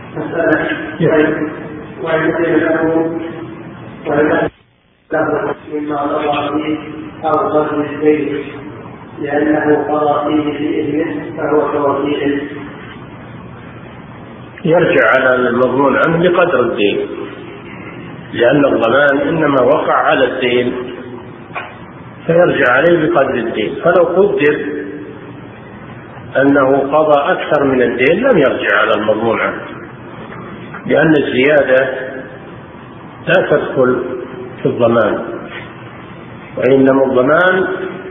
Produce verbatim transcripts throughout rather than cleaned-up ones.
وإن له وإن له مما قضى فيه أو قدر الدين لأنه قضى فيه بإذنه فهو كوكيل. يرجع على المضمون عنه بقدر الدين، لأن الضمان إنما وقع على الدين فيرجع عليه بقدر الدين. فلو قدر أنه قضى أكثر من الدين لم يرجع على المضمون عنه، لأن الزيادة لا تدخل في الضمان، وإنما الضمان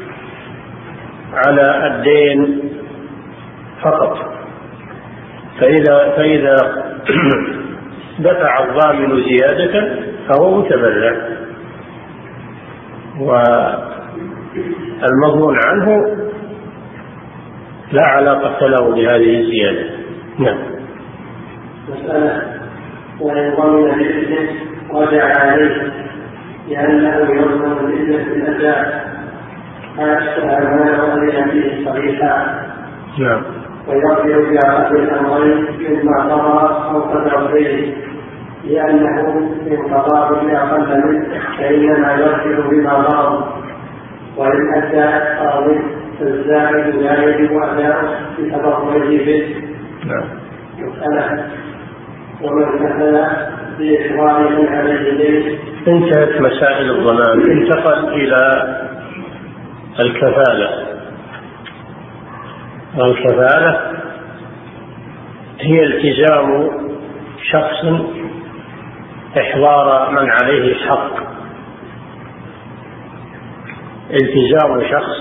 على الدين فقط. فإذا, فإذا دفع الضامن زيادة فهو متبرع، والمضمون عنه لا علاقة له بهذه الزيادة. نعم. مسألة وإن ضمن بإذنه رجع عليه لأنه يضمن الإذن في الأداء فأشبه ما يضمن فيه صحيحا. نعم. ويرجع بأحد الأمرين مما قضى أو قدر فيه، لأنه إن قضى بأقل منه فإنما يرجع بما ضرب، وإن أدى قاضي فالزائد لا يجب أداؤه بتبرعه به. نعم. مسألة ومن كفل بإخباره عليه دين. انتهت مسائل الضمان، انتقل إلى الكفالة. والكفالة هي التزام شخص إحضار من عليه حق، التزام شخص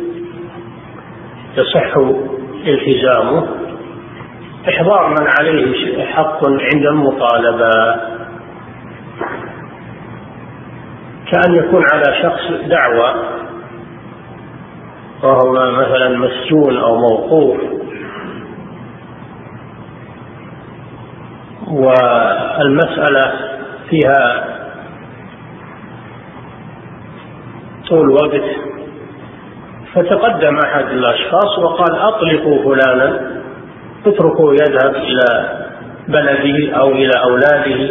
يصح التزامه إحضار من عليه حق عند المطالبة، كأن يكون على شخص دعوة وهو مثلا مسجون أو موقوف، والمسألة فيها طول وقت، فتقدم أحد الأشخاص وقال أطلقوا فلانا، اتركوا يذهب إلى بلده أو إلى أولاده،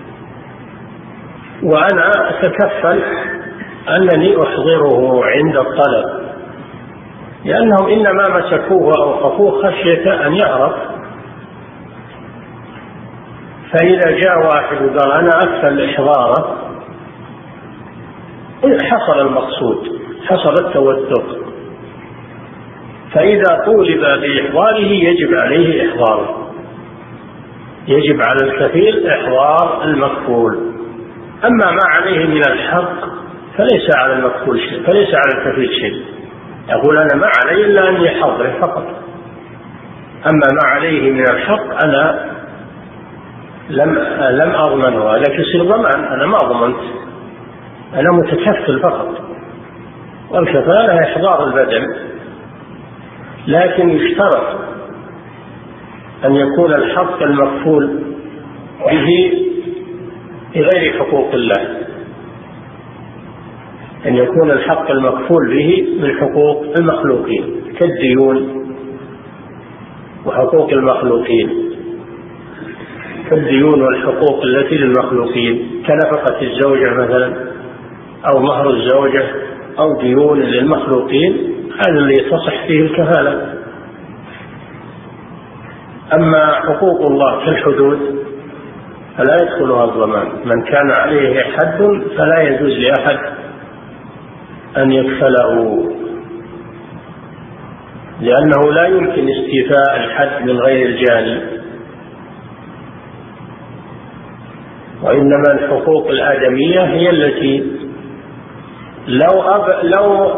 وأنا أتكفل أنني أحضره عند الطلب، لأنهم إنما مسكوه أو خفوه خشية أن يهرب. فإذا جاء واحد وقال أنا أكفل إحضاره حصل المقصود، حصل التوثق. فإذا طولب بإحضاره يجب عليه إحضاره، يجب على الكفيل إحضار المكفول. أما ما عليه من الحق فليس على المكفول شيء، فليس على الكفيل شيء، يقول أنا ما علي إلا أن يحضره فقط. أما ما عليه من الحق أنا لم لم أضمنه، هذا يصير ضمان، أنا ما ضمنت، أنا متكفل فقط. والكفالة إحضار البدن، لكن يشترط أن يكون الحق المكفول به بغير حقوق الله، أن يكون الحق المكفول به من حقوق المخلوقين كالديون وحقوق المخلوقين، كالديون والحقوق التي للمخلوقين كنفقة الزوجة مثلا أو مهر الزوجة أو ديون للمخلوقين، هذا اللي تصح فيه الكفالة. أما حقوق الله كالحدود فلا يدخلها الضمان، من كان عليه حد فلا يجوز لأحد أن يكفله، لأنه لا يمكن استيفاء الحد من غير الجاني. وإنما الحقوق الآدمية هي التي لو أب لو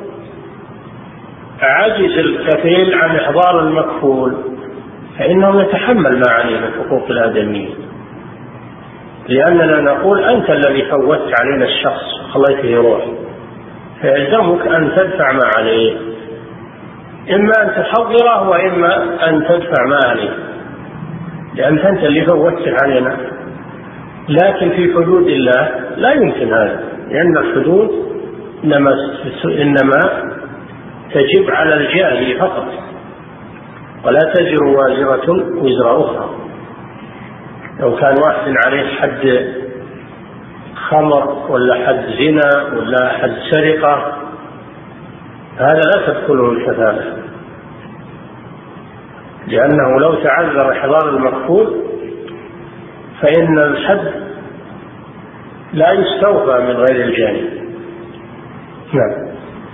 عجز الكفيل عن إحضار المكفول فإنه يتحمل ما عليه من حقوق الآدمية، لأننا نقول أنت الذي فوتت علينا الشخص خليته يروح، فيلزمك أن تدفع ما عليه، إما أن تحضره وإما أن تدفع ما عليه، لأن أنت اللي فوتت علينا. لكن في حدود الله لا يمكن هذا، لأن الحدود إنما, إنما تجب على الجاني فقط، ولا تزر وازرة وزر أخرى. لو كان واحد عليه حد خمر ولا حد زنا ولا حد سرقة هذا لا تدخله الكفالة، لأنه لو تعذر إحضار المقتول فإن الحد لا يستوفى من غير الجاني. نعم.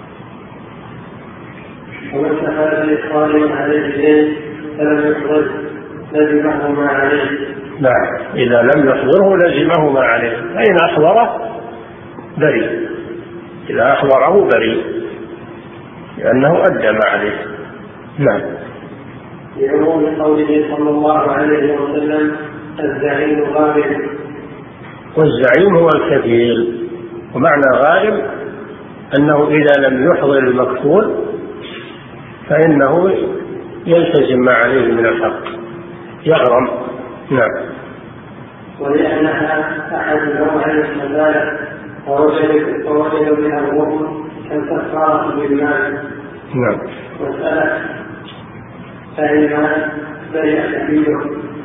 ومن سحب بإخراج عليه دين فلم يحضر لزمه ما عليه. نعم، إذا لم يحضره لزمه ما عليه، فإن أحضره بريء، إذا أحضره بريء لأنه أدى ما عليه. نعم. لعموم قوله صلى الله عليه وسلم الزعيم غارم. والزعيم هو الكفيل، ومعنى غارم أنه إذا لم يحضر المكفول فإنه يلتزم ما عليه من الحق، يغرم. نعم. ولأنها أحد نوعي الكفالة فوجد فوجد بها الغرم كالكفارة بالمال. نعم. مسألة فإن برئ كفيله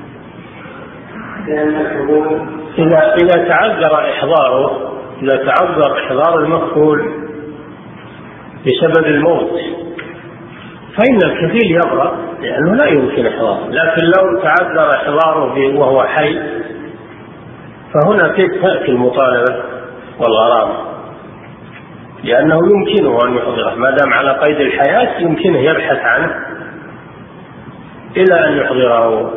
لأن الحضور إذا إذا تعذر إحضاره، إذا تعذر إحضار المكفول بسبب الموت فإن الكفيل يبرأ لأنه لا يمكن إحضاره، لكن لو تعذر إحضاره وهو حي فهنا تأتي المطالبة والغرامة، لأنه يمكنه أن يحضره ما دام على قيد الحياة، يمكنه يبحث عنه إلى أن يحضره،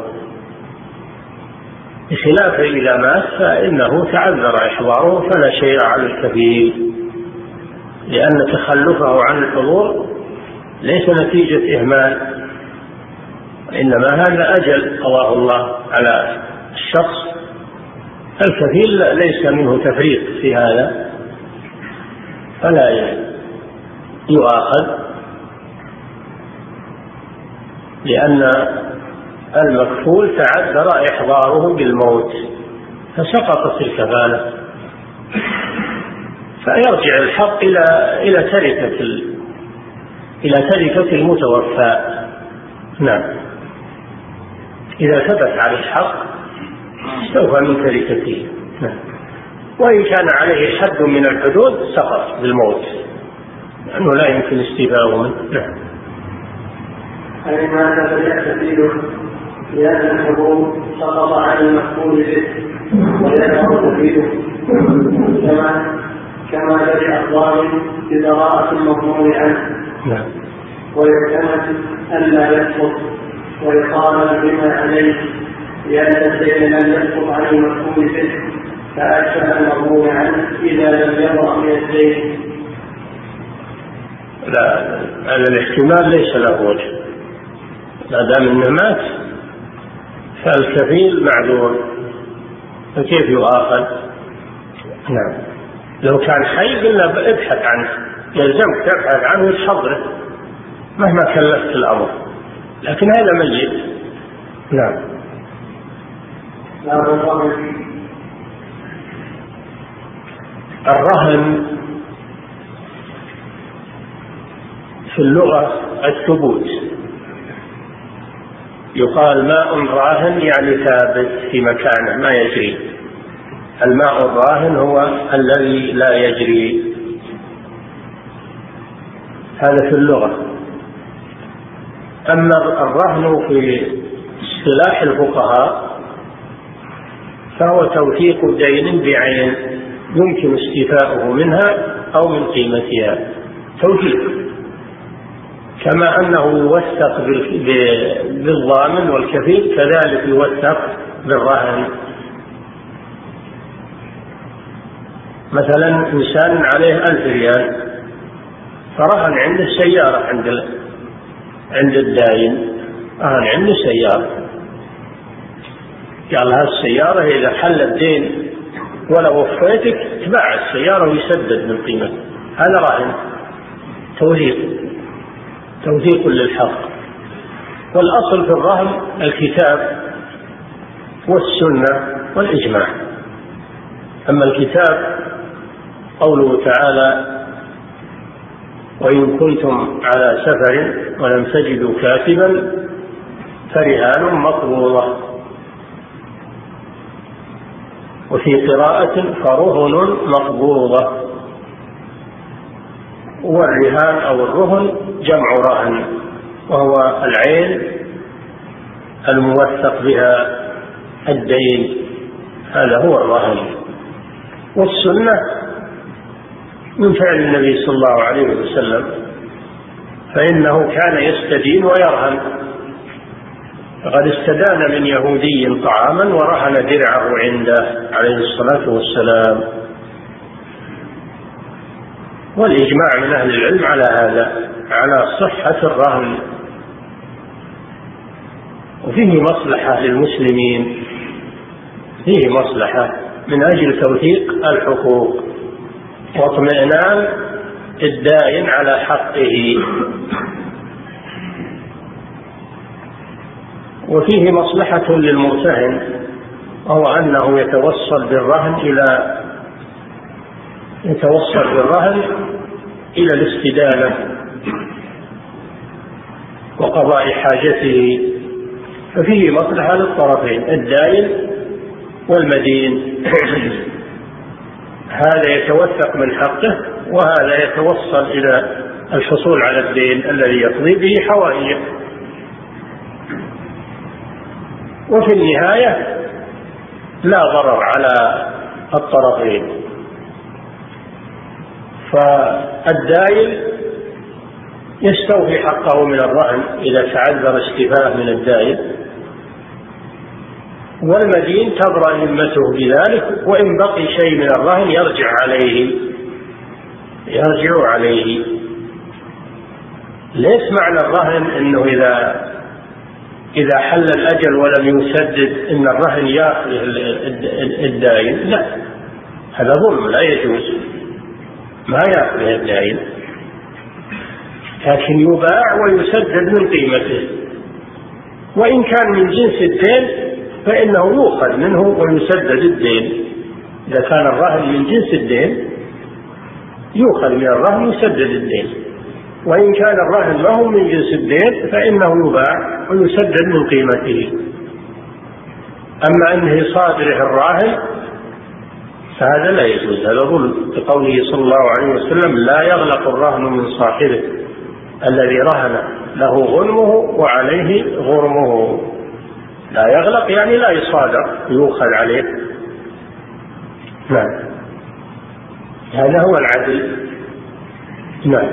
بخلاف إذا مات فإنه تعذر إحضاره فلا شيء على الكفيل، لأن تخلفه عن الحضور ليس نتيجة إهمال، إنما هذا أجل قضاه الله على الشخص. الكفيل ليس منه تفريط في هذا فلا يؤاخذ، لأن المكفول تعذر إحضاره بالموت فسقطت الكفالة، فيرجع الحق إلى إلى تركة إلى تركة المتوفى. نعم. إذا ثبت عليه الحق استوفى من تركته. نعم. وإن كان عليه حد من الحدود سقط بالموت لأنه لا يمكن استيفاؤه منه. نعم. أي ما تبرئ كفيله لأن الحضور سقط عن المكفول به ويدعو كفيله كما كما برئ الظالم ببراءة المظلوم عنه. نعم. ويعتمد ألا يسقط ويطالب بما عليه، لأن الدين لم يسقط عن المكفول به فأشبه المظلوم عنه إذا لم يبرأ من الدين. لا، هذا الاحتمال ليس له وجه، ما دام انه مات فالكفيل معذور، فكيف يؤاخذ؟ نعم. لو كان حي قلنا ابحث عنه، يلزمك تبحث عنه وتحضره مهما كلفت الأمر، لكن هذا ميت. نعم. الرهن في اللغة الثبوت، يقال ماء راهن يعني ثابت في مكانه ما يجري. الماء الراهن هو الذي لا يجري، هذا في اللغة. أما الرهن في اصطلاح الفقهاء فهو توثيق دين بعين يمكن استيفاؤه منها أو من قيمتها، توثيق، كما أنه يوثق بالضامن والكفيل كذلك يوثق بالرهن. مثلا إنسان عليه ألف ريال فرهن عنده سيارة عند عند الداين، رهن عنده سيارة، قال هذه السيارة إذا حل الدين ولا وفيتك تباع السيارة ويسدد من قيمته، هذا رهن توثيق، توثيق للحق. والأصل في الرهن الكتاب والسنة والإجماع. أما الكتاب قوله تعالى وإن كنتم على سفر ولم تجدوا كاتبا فرهان مقبوضة، وفي قراءة فرهن مقبوضة. والرهان أو الرهن جمع رهن، وهو العين الموثق بها الدين، هذا هو الرهن. والسنة من فعل النبي صلى الله عليه وسلم، فإنه كان يستدين ويرهن، فقد استدان من يهودي طعاما ورهن درعه عنده عليه الصلاة والسلام. والإجماع من أهل العلم على هذا، على صحة الرهن. وفيه مصلحة للمسلمين، فيه مصلحة من أجل توثيق الحقوق واطمئنان الدائن على حقه، وفيه مصلحة للمرتهن، وهو أنه يتوصل بالرهن إلى يتوصل بالرهن إلى الاستدانة وقضاء حاجته، ففيه مصلحة للطرفين، الدائن والمدين. هذا يتوثق من حقه، وهذا يتوصل إلى الحصول على الدين الذي يقضي به حوائجه. وفي النهاية لا ضرر على الطرفين، فالدائن يستوفي حقه من الرهن إذا تعذر استيفاءه من الدائن، والمدين تبرأ ذمته بذلك، وإن بقي شيء من الرهن يرجع عليه يرجع عليه. ليس معنى الرهن أنه إذا إذا حل الأجل ولم يسدد إن الرهن يأخذ الدائن، لا، هذا ظلم لا يجوز، ما يأخذ الدائن، لكن يباع ويسدد من قيمته. وإن كان من جنس الدين فإنه يؤخذ منه ويسدد الدين. إذا كان الرهن من جنس الدين يؤخذ من الرهن ويسدد الدين، وإن كان الرهن ما هو من جنس الدين فإنه يباع ويسدد من قيمته. أما أنه صادره الراهن فهذا لا يجوز، هذا ظلم، بقوله صلى الله عليه وسلم: لا يغلق الرهن من صاحبه الذي رهن له غنمه وعليه غرمه. لا يغلق يعني لا يصادر، يؤخذ عليه. نعم، هذا هو العدل. نعم.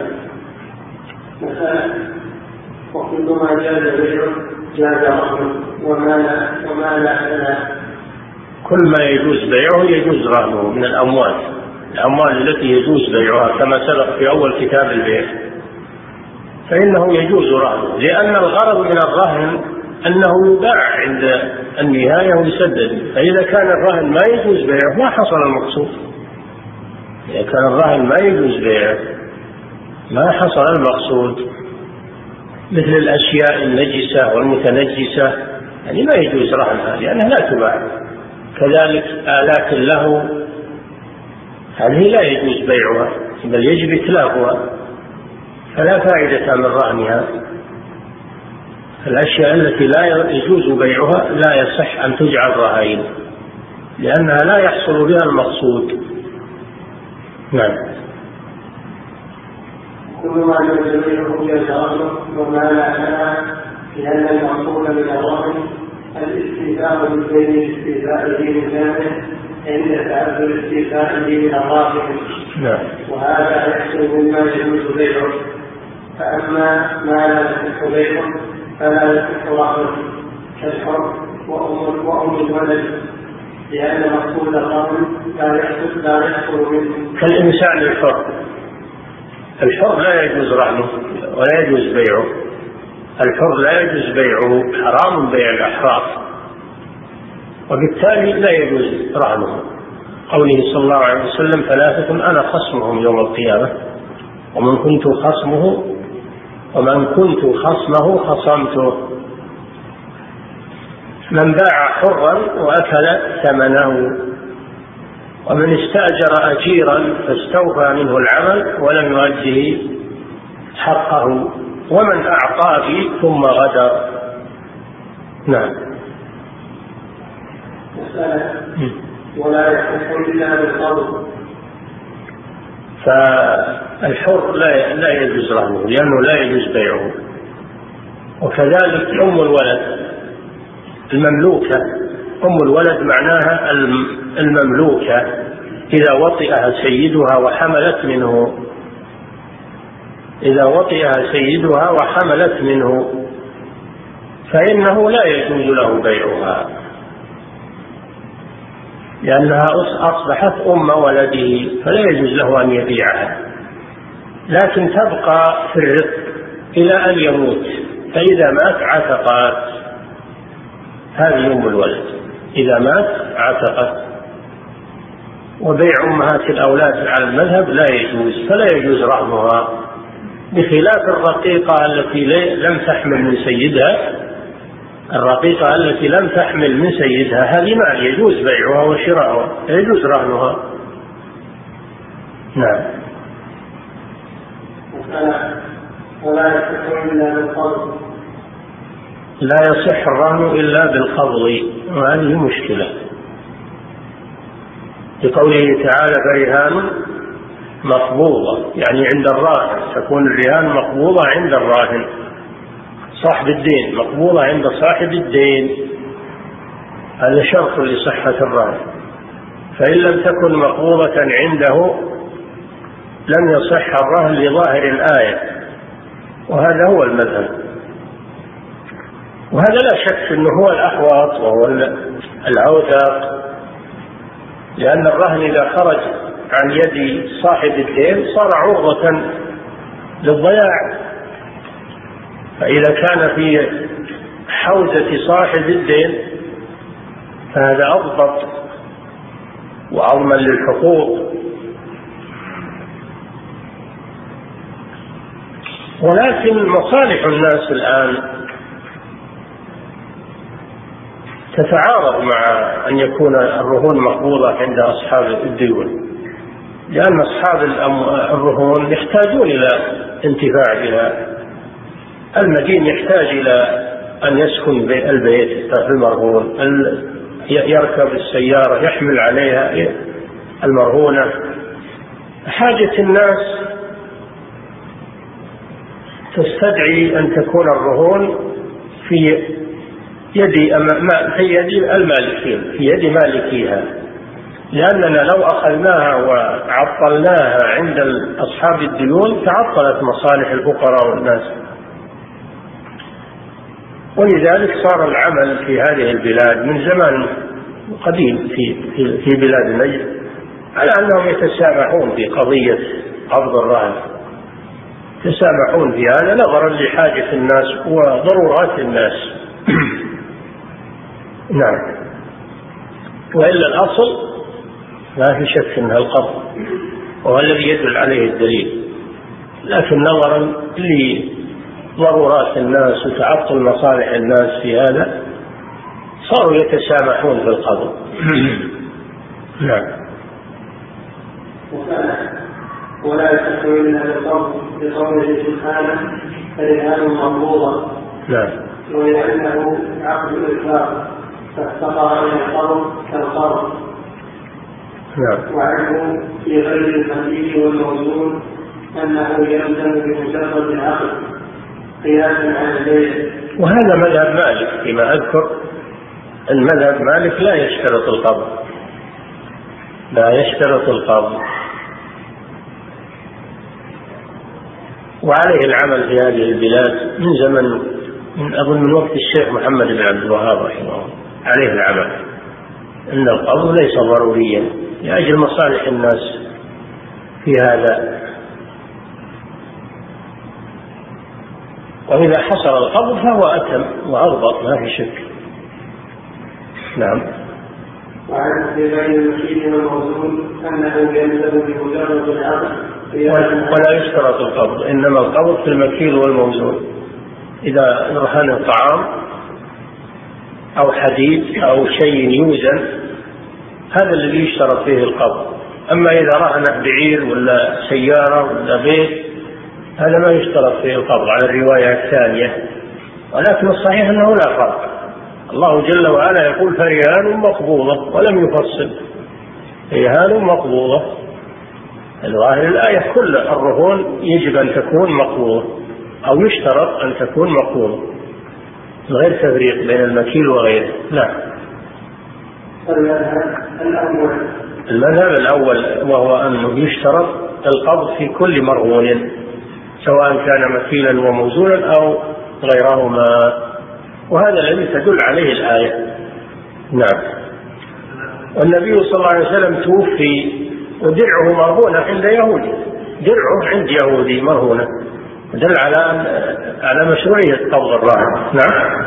وكل ما جاز بيعه جاز رهنه، وما لا وما لا لا كل ما يجوز بيعه يجوز رهنه من الأموال، الأموال التي يجوز بيعها كما سبق في أول كتاب البيع، فإنه يجوز رهنه، لأن الغرض من الرهن أنه يباع عند النهاية ويسدد. فإذا كان الرهن ما يجوز بيعه ما حصل المقصود. إذا كان الرهن ما يجوز بيعه ما حصل المقصود، مثل الأشياء النجسة والمتنجسة، يعني ما يجوز رهنها لأنها لا تباع. كذلك آلات اللهو هذه لا يجوز بيعها، بل يجب إتلافها، فلا فائدة من رهنها. الأشياء التي لا يجوز بيعها لا يصح أن تجعل رهائن، لأنها لا يحصل بها المقصود. نعم. كل ما يجوز جاز رهنه، وما لا لا، لأن المقصود من الرهن الاستيفاء بالدين لاستيفائه من ذلك عند تعذر استيفائه من الراهن. نعم. وهذا يحصل مما يجوز بيعه. فأما ما لا يصح بيعه فلا يصح رهنه، كالحر وأم وأم الولد، لأن مقصود الرهن لا يحصل لا يحصل منه. كالإنسان الحر، الحر لا يجوز رهنه ولا يجوز بيعه. الحر لا يجوز بيعه، حرام بيع الأحرار، وبالتالي لا يجوز رهنه. قوله صلى الله عليه وسلم: ثلاثة أنا خصمهم يوم القيامة، ومن كنت خصمه ومن كنت خصمه خصمته: من باع حرا وأكل ثمنه، ومن استأجر أجيرا فاستوفى منه العمل ولم يؤده حقه، ومن أعطى بي ثم غدر. نعم. ولا يصح إلا بالقبض. فالحر لا لا يجوز رهنه لأنه لا يجوز بيعه. وكذلك أم الولد المملوكة، أم الولد معناها المملوكة إذا وطئها سيدها وحملت منه، إذا وطئها سيدها وحملت منه فإنه لا يجوز له بيعها لأنها أصبحت أم ولده، فلا يجوز له أن يبيعها، لكن تبقى في الرق إلى أن يموت، فإذا مات عتقت. هذه أم الولد إذا مات عتقت. وبيع أمهات الأولاد على المذهب لا يجوز، فلا يجوز رهنها، بخلاف الرقيقة التي لم تحمل من سيدها. الرقيقة التي لم تحمل من سيدها هذه مال يجوز بيعها وشراؤها، يجوز رهنها. نعم. ولا يصح إلا بالقبض. لا يصح الرهن إلا بالقبض، وهذه مشكلة لقوله تعالى فرهان مقبوضة، يعني عند الراهن، تكون الرهان مقبوضة عند الراهن صاحب الدين، مقبوضة عند صاحب الدين، هذا شرط لصحة الرهن. فإن لم تكن مقبوضة عنده لم يصح الرهن لظاهر الآية، وهذا هو المذهب. وهذا لا شك أنه هو الأحوط وهو الأوثق، لأن الرهن إذا خرج عن يد صاحب الدين صار عرضة للضياع، فإذا كان في حوزة صاحب الدين فهذا أضبط وأضمن للحقوق. ولكن مصالح الناس الآن تتعارض مع أن يكون الرهون مقبوضة عند أصحاب الديون، لأن أصحاب الرهون يحتاجون إلى انتفاع بها. المدين يحتاج إلى أن يسكن البيت المرهون، يركب السيارة يحمل عليها المرهونة. حاجة الناس تستدعي أن تكون الرهون في يد في يد المالكين، في يد مالكيها، لأننا لو أخذناها وعطلناها عند أصحاب الديون تعطلت مصالح الفقراء والناس. ولذلك صار العمل في هذه البلاد من زمان قديم في في بلاد نجد على أنهم يتسامحون في قضية قبض الرهن، يتسامحون في هذا نظرا لحاجة الناس وضرورات الناس. نعم. وإلا الأصل ما في شك أنها القبض، وهو الذي يدل عليه الدليل، لكن نظرا لضرورات الناس وتعطل مصالح الناس في هذا صاروا يتسامحون في القبض. نعم. ولا يصح إلا بالقبض بقوله سبحانه فرهان مقبوضة. نعم. ولأنه عقد الإطلاق فافتقر إلى القرض كالقرض. نعم. وعنه في غير المكيل والموزون أنه يلزم بمجرد العقد قياسا على البيع. وهذا مذهب مالك فيما أذكر، المذهب مالك لا يشترط القبض، لا يشترط القبض، وعليه العمل في هذه البلاد من زمن، من أظن من وقت الشيخ محمد بن عبد الوهاب رحمه الله، عليه العمل أن القبض ليس ضروريا لأجل مصالح الناس في هذا. وإذا حصل القبض فهو أتم وأضبط ما في شك. نعم. وعن غير المكيل والموزون أنه يلزم بمجرد العقد ولا يشترط القبض، إنما القبض في المكيل والموزون. إذا رهن طعام أو حديد أو شيء يوزن هذا الذي يشترط فيه القبض. أما إذا رهن بعير ولا سيارة ولا بيت هذا ما يشترط فيه القبض على الرواية الثانية. ولكن الصحيح أنه لا فرق، الله جل وعلا يقول فرهان مقبوضة ولم يفصل، رهان مقبوضة. الظاهر الآية كل الرهون يجب أن تكون مقبوضة أو يشترط أن تكون مقبوضة غير تفريق بين المكيل وغيره. نعم. المذهب الأول وهو أنه يشترط القبض في كل مرهون سواء كان مكيلا وموزونا أو غيرهما، وهذا الذي تدل عليه الآية. نعم. والنبي صلى الله عليه وسلم توفي ودرعه مرهونة عند يهودي، درعه عند يهودي مرهونة، دل على على مشروعية قبض الراهن. نعم.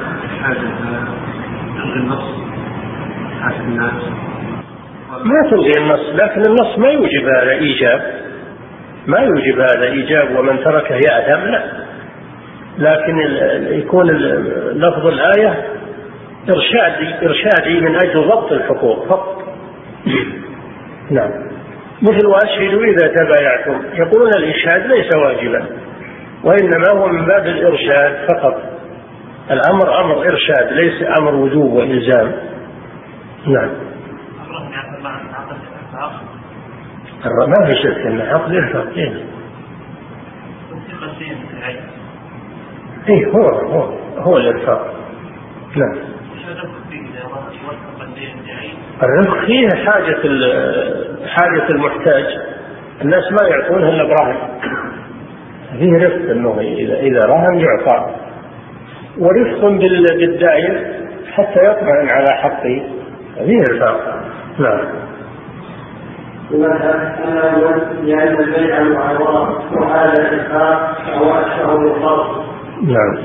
ما تلغي النص، لكن النص ما يوجب هذا إيجاب، ما يوجب هذا إيجاب ومن تركه يأثم، لا، لكن يكون لفظ الآية إرشادي إرشادي من أجل ضبط الحقوق فقط. نعم. مثل وأشهدوا إذا تبايعتم، يقولون الإشهاد ليس واجبا وإنما هو من باب الإرشاد فقط، الأمر أمر إرشاد ليس أمر وجوب وإلزام. نعم. ما في شك أن عقد الفرق. إيه هو هو هو الإرفاق. نعم. الرفق فيه حاجة حاجة المحتاج، الناس ما يعطونه إلا برهن، فيه رفق أنه إذا إذا رهن يعطى، ورفق بالدائن حتى يطمئن على حقه، فيه رفاق. نعم. لأن البيع معروض وهذا الإنفاق فهو أشهر للضرب. نعم.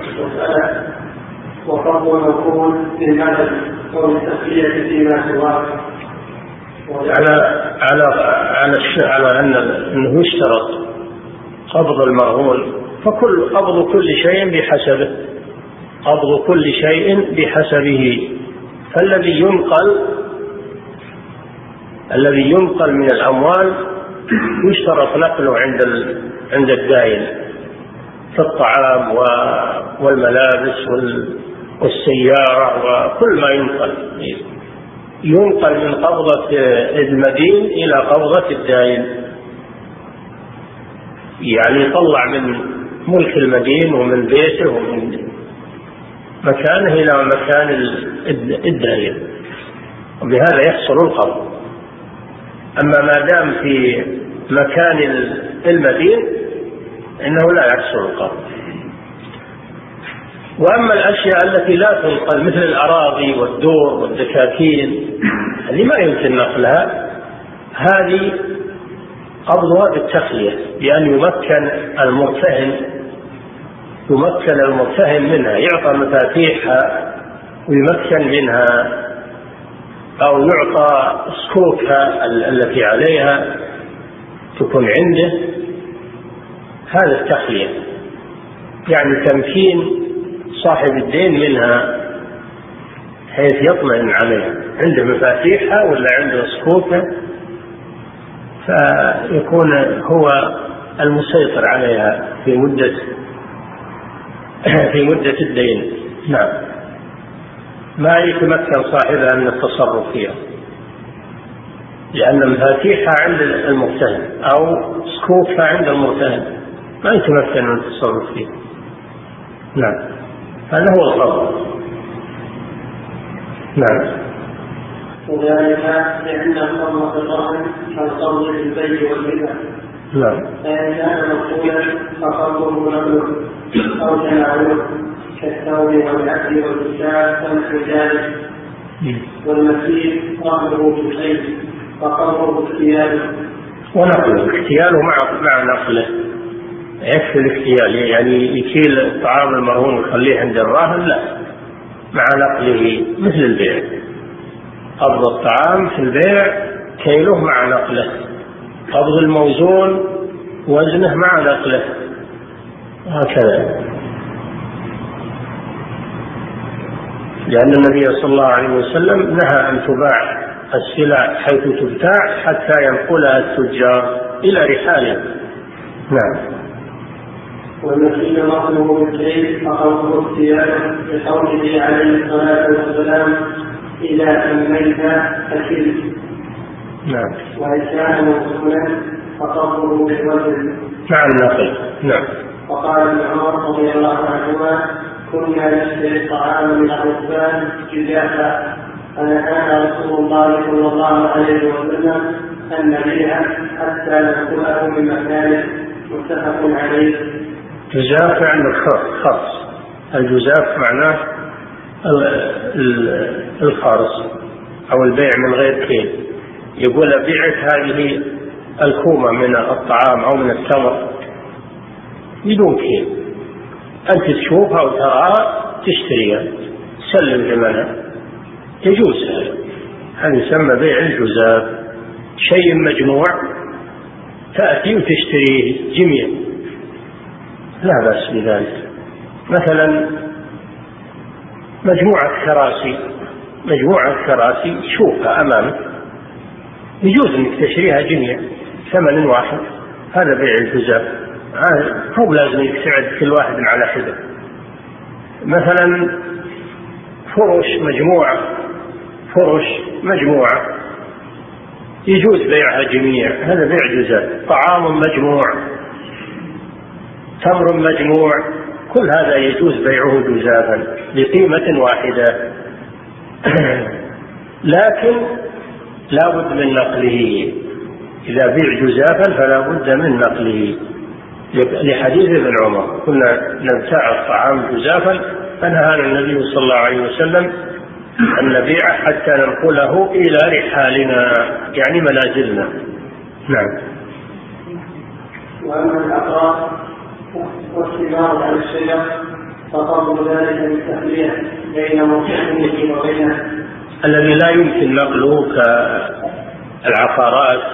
وقبض الموكول للمدد أو التسلية فيما سواه. على على على على أن أنه يشترط قبض المرهون، فكل قبض كل شيء بحسبه، قبض كل شيء بحسبه، فالذي ينقل الذي ينقل من الأموال يشترط نقله عند عند الدائن كالطعام والملابس والسيارة وكل ما ينقل ينقل من قبضة المدين إلى قبضة الدائن، يعني يطلع من ملك المدين ومن بيته ومن مكانه إلى مكان الدائن، وبهذا يحصل القبض. أما ما دام في مكان المدين إنه لا يحصل القبض. وأما الأشياء التي لا تنقل مثل الأراضي والدور والدكاكين اللي ما يمكن نقلها، هذه قبضها بالتخلية، بأن يمكن المرتهن يمكن المرتهن منها، يعطى مفاتيحها ويمكن منها، أو يعطى سكوكها التي عليها تكون عنده. هذا التخلية يعني تمكين صاحب الدين منها حيث يطمئن عليها، عنده مفاتيحها ولا عنده سكوكها، فيكون هو المسيطر عليها في مدة في مدة الدين. نعم. ما يتمكن صاحبها من التصرف فيها، لأن مفاتيحها عند المرتهن أو سكوكها عند المرتهن، ما يتمكن من التصرف فيها. نعم. هذا هو القبض. نعم. وذلك لأن القبض في الرهن كالقبض في البيع والهبة. نعم. فإن كان مقبولا فقبضه نقله أو تناوله كالثوب والعبد والكتاب ونحو ذلك. والمكيل رهنه في الخيل فقبضه اختياله ونقله، اختياله مع مع نقله، يكفي الاختيال، يعني يكيل الطعام المرهون ويخليه عند الراهن، لا، مع نقله مثل البيع، قبض الطعام في البيع كيله مع نقله، قبض الموزون وزنه مع نقله، هكذا. لأن النبي صلى الله عليه وسلم نهى أن تباع السلع حيث تبتاع حتى ينقلها التجار إلى رحاله. نعم. والمسيح رحمه بالكيل فقوله اختياره بقوله عليه الصلاة والسلام إذا سميت أكل، نعم. وإن كان موصولا فقبضه بالوزن مع النقل. نعم. وقال ابن عمر رضي الله عنهما كنا نشتري الطعام من الركبان جزافا فنهانا رسول الله صلى الله عليه وسلم أن نبيع حتى نأكله من مكان متفق عليه. جزاف عند الخرص. الجزاف معناه الخرص أو البيع من غير كيل. يقول بيعت هذه الكومة من الطعام أو من التمر بدون كيل، أنت تشوفها وتراها تشتريها سلم ثمنها، يجوز هذا. هذا يسمى بيع الجزاف، شيء مجموع تأتي وتشتريه جميع لا بأس بذلك. مثلا مجموعة كراسي مجموعة كراسي تشوفها أمامك يجوز أنك تشتريها جميع ثمن واحد، هذا بيع الجزاف. هو لازم يساعد كل واحد على حدة. مثلا فرش مجموعة فرش مجموعة يجوز بيعها جميع، هذا بيع جزاف. طعام مجموع تمر مجموع كل هذا يجوز بيعه جزافا بقيمة واحدة. لكن لا بد من نقله، إذا بيع جزافا فلا بد من نقله، لحديث ابن عمر كنا نبتاع الطعام جزافا فنهانا النبي صلى الله عليه وسلم أن نبيعه حتى ننقله إلى رحالنا يعني منازلنا. نعم. وأما العقار والثمار على الشجر فقبل ذلك بالتخلية بين مرتهنه وبينه الذي لا يمكن نقله كالعقارات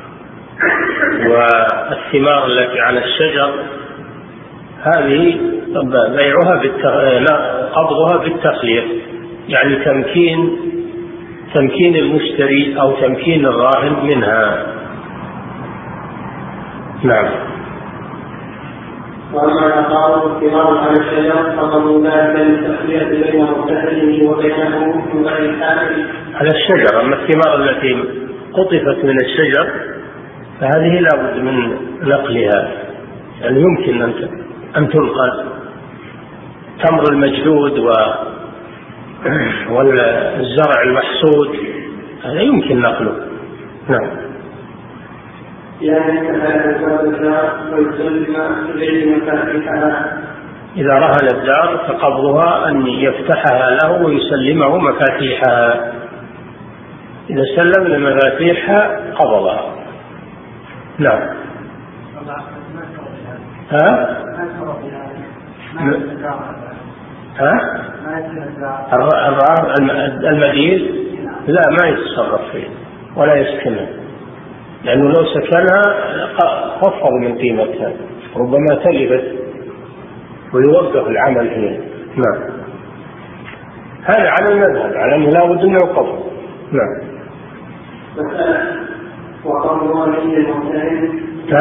والثمار التي على الشجر، هذه بيعها قبضها بالتخلية يعني تمكين تمكين المشتري أو تمكين الراهن منها. نعم. وأما العقار والثمار على الشجر فقبل ذلك بالتخلية بين مرتهنه وبينه من غير حامل على الشجر. أما الثمار التي قطفت من الشجر فهذه لا بد من نقلها، يعني يمكن أن تنقل. تمر المجدود والزرع المحصود هذا يمكن نقله. نعم. يعني إذا رهن الدار فقبضها أن يفتحها له ويسلمه مفاتيحها، إذا سلم المفاتيح قبضها. نعم. ها؟ ها؟ المدين لا ما يتصرف فيه ولا يسكنها، لأنه لو سكنها خفض من قيمتها ربما تلفت ويوقف العمل فيها. نعم. هذا على المذهب على أنه لا بد من القبض. نعم. وقبض أمين المرتهن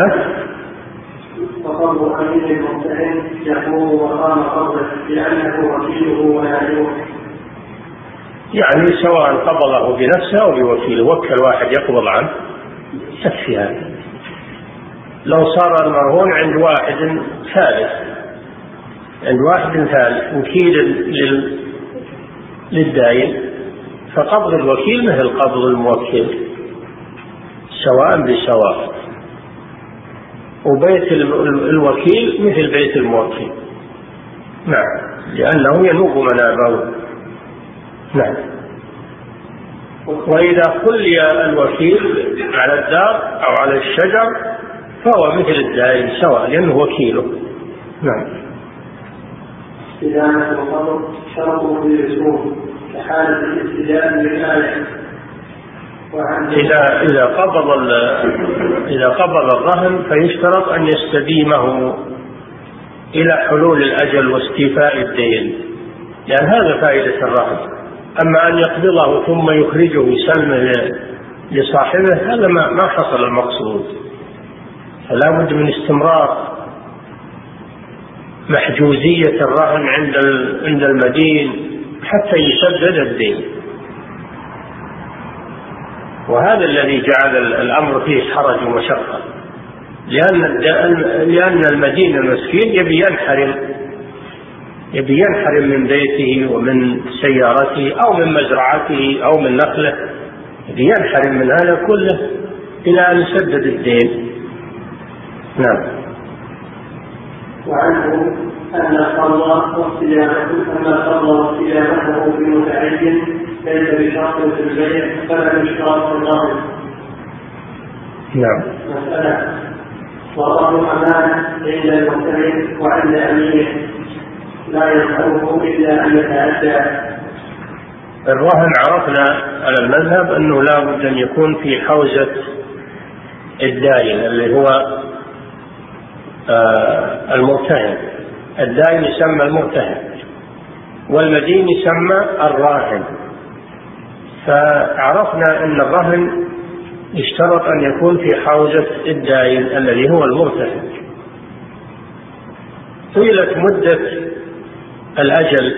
وقبض أمين المرتهن يقوم مقام قبضه لأنه وكيله ونائبه، يعني سواء قبضه بنفسه أو بوكيله، وكل واحد يقبض عنه يكفي هذا. لو صار المرهون عند واحد ثالث عند واحد ثالث وكيل للداين فقبض الوكيل مثل قبض الموكل سواء بسواء، وبيت الوكيل مثل بيت الموكل. نعم، لأنه ينوب منابه. نعم. وإذا خلي الوكيل على الدار أو على الشجر فهو مثل الدائن سواء لأنه وكيله. نعم. إذا القبض شرطه بالرسوم كحالة الاستدامة للآية. إذا إذا قبض إذا قبض الرهن فيشترط أن يستديمه إلى حلول الأجل واستيفاء الدين، لأن هذا فائدة الرهن. أما أن يقبضه ثم يخرجه ويسلمه لصاحبه هذا ما ما حصل المقصود، فلا بد من استمرار محجوزية الرهن عند عند المدين حتى يسدد الدين. وهذا الذي جعل الأمر فيه حرج ومشقة، لأن لأن المدين المسكين يبي ينحرم يبي ينحرم من بيته ومن سيارته أو من مزرعته أو من نخله، يبي ينحرم من هذا كله إلى أن يسدد الدين. نعم. وعنه أن الصلاة واصطيانته أن الصلاة واصطيانته بمتعين ليس بشرط في البيع فلا بشرط في الأرض. نعم. مسألة والرهن أمانة عند المرتهن وعند أمينه لا يصحبه إلا أن يتعدى. الرهن عرفنا على المذهب أنه لا بد أن يكون في حوزة الداين اللي هو آه المرتهن. الداين يسمى المرتهن والمدين يسمى الراهن. فعرفنا أن الرهن يشترط أن يكون في حوزة الداين الذي هو المرتهن. طيلت مدة الأجل،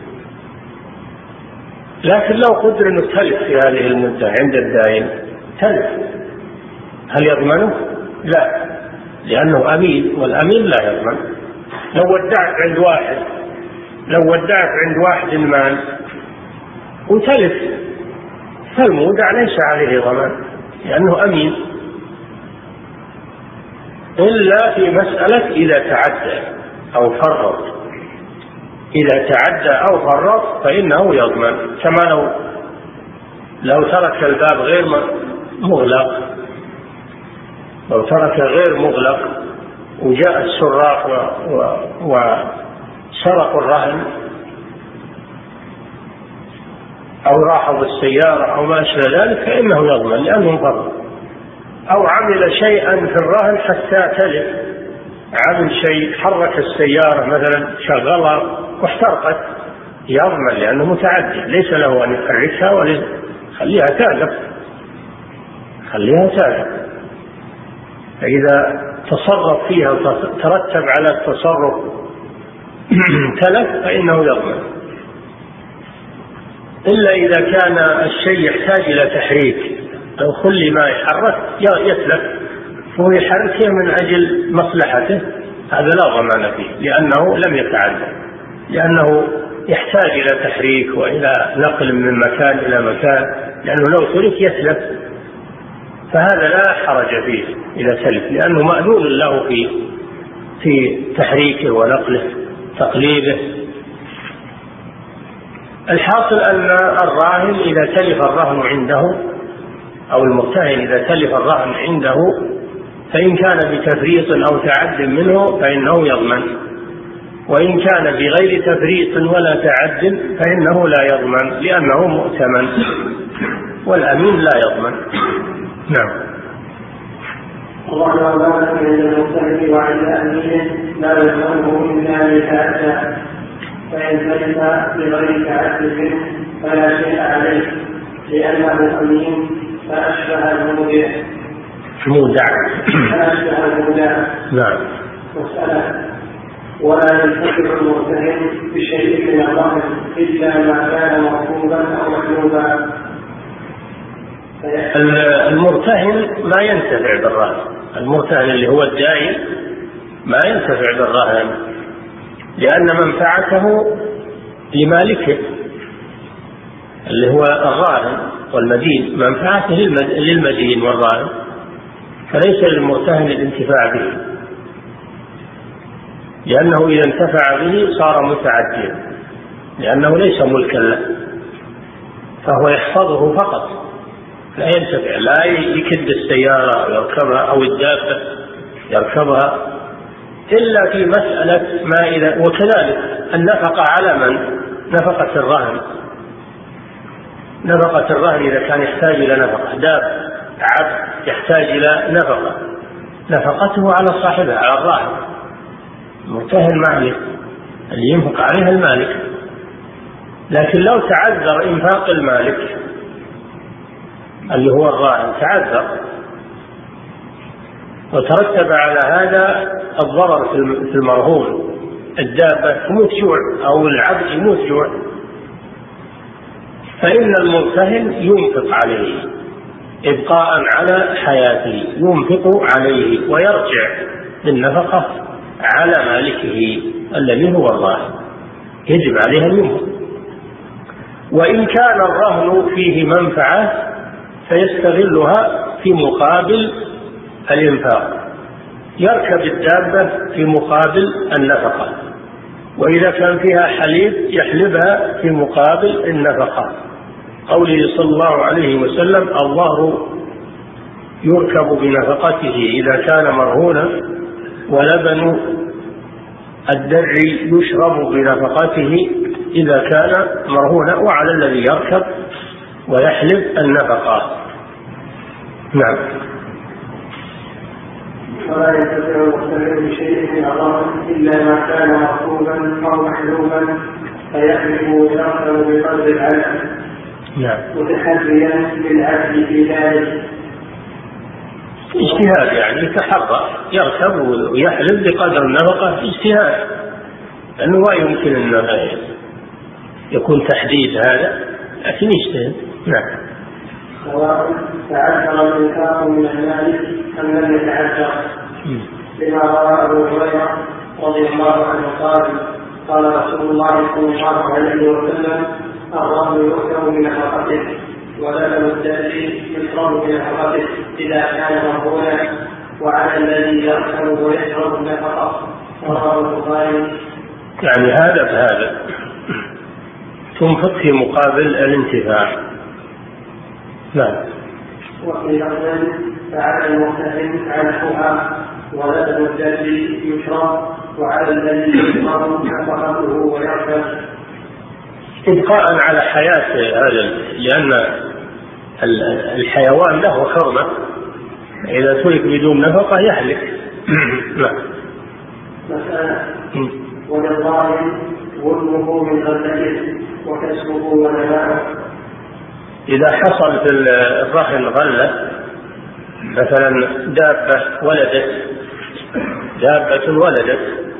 لكن لو قدر أنه تلف في هذه المدة عند الداين تلف، هل يضمنه؟ لا، لأنه أمين والأمين لا يضمن. لو ودعت عند واحد لو ودعت عند واحد المال وتلف فالمودع ليس عليه ضمان لأنه أمين، إلا في مسألة إذا تعدى أو فرط. إذا تعدى أو فرط فإنه يضمن، كما لو لو ترك الباب غير مغلق لو ترك غير مغلق وجاء السراق وسرقوا الرهن أو راحوا بالسيارة أو ما أشبه ذلك فإنه يضمن لأنه فرط. أو عمل شيئا في الرهن حتى تلف، عمل شيء حرك السيارة مثلا شغلها واحترقت يضمن لأنه متعدي، ليس له أن يحركها وخليها تالف خليها تالف فإذا تصرف فيها وترتب على التصرف تلف فإنه يضمن، إلا إذا كان الشيء يحتاج إلى تحريك. لو خلي ما يحرك يتلف فهو يحركه من أجل مصلحته، هذا لا ضمان فيه لأنه لم يتعدى، لأنه يحتاج إلى تحريك وإلى نقل من مكان إلى مكان، لأنه لو ترك يتلف، فهذا لا حرج فيه إذا تلف لأنه مأذون له في في تحريكه ونقله تقليبه. الحاصل أن الراهن إذا تلف الرهن عنده أو المرتهن إذا تلف الرهن عنده فإن كان بتفريط أو تعد منه فإنه يضمن، وإن كان بغير تفريط ولا تعد فإنه لا يضمن لأنه مؤتمن والأمين لا يضمن. نعم. الله أمانة عند المرتهن وعند أمينه لا يضمنه إلا أن يتعدى، فإن تلف بغير تعد منه فلا شيء عليه لأنه أمين فأشبه المودع مودع فأشبه المودع. نعم. مسألة ولا ينتفع المرتهن بشيء من الرهن إلا ما كان مركوبا أو محلوبا. المرتهن ما ينتفع بالرهن، المرتهن اللي هو الداين ما ينتفع بالرهن لأن منفعته لمالكه اللي هو الراهن والمدين، منفعته للمدين والراهن، فليس للمرتهن الانتفاع به، لأنه إذا انتفع به صار متعديا لأنه ليس ملكا له، فهو يحفظه فقط لا ينتفع، لا يكد السيارة أو يركبها أو الدابة يركبها إلا في مسألة ما إذا. وكذلك النفقة على من؟ نفقة الرهن، نفقة الرهن إذا كان يحتاج إلى نفقة، داب عبد يحتاج إلى نفقة، نفقته على صاحبها على الراهن، المرتهن مالك اللي ينفق عليها المالك. لكن لو تعذر إنفاق المالك اللي هو الراهن تعذر وترتب على هذا الضرر في المرهون، الدابة تموت جوع أو العبد يموت جوع، فإن المرتهن ينفق عليه إبقاء على حياته، ينفق عليه ويرجع بالنفقة على مالكه الذي هو الراهن، يجب عليه أن ينفق. وإن كان الرهن فيه منفعة فيستغلها في مقابل الإنفاق، يركب الدابة في مقابل النفقة، وإذا كان فيها حليب يحلبها في مقابل النفقة. قوله صلى الله عليه وسلم: الظهر يركب بنفقته إذا كان مرهونا، ولبن الدر يشرب بنفقته إذا كان مرهونا، وعلى الذي يركب ويحلب النفقة. نعم. ولا يستطيع المستمع بشيء من الرهن إلا ما كان مطلوبا أو محلوبا فيحلب ويركب بقدر العدل. نعم. متحريا بالعدل في ذلك. اجتهاد يعني يتحرى، يركب ويحلب بقدر النفقة اجتهاد، لأنه لا يمكن أن يكون تحديد هذا، لكن يجتهد. نعم. سواء تعذر الإنفاق من المال أم لم يتعذر، لما روى أبو هريرة رضي الله عنه قال: قال رسول الله صلى الله عليه وسلم: الرهن يؤخذ من نفقته، ولبن الدابة يشرب من نفقته إذا كان مرهونا، وعلى الذي يركب ويشرب النفقة. رواه البخاري. يعني هذا بهذا تنفق في مقابل الانتفاع. نعم. وفي لفظ: فعلى المرتهن عنها ولبن الدابة يشرب، وعلى الذي يشرب نفقته ويركب. إبقاء على حياة هذا، لأن الحيوان له حرمة، إذا ترك بدون نفقة يهلك. نعم. مسألة: وللظالم ظلمه من غلته وكسبه ونماؤه. إذا حصل في الرهن غلة، مثلا دابة ولدت دابة ولدت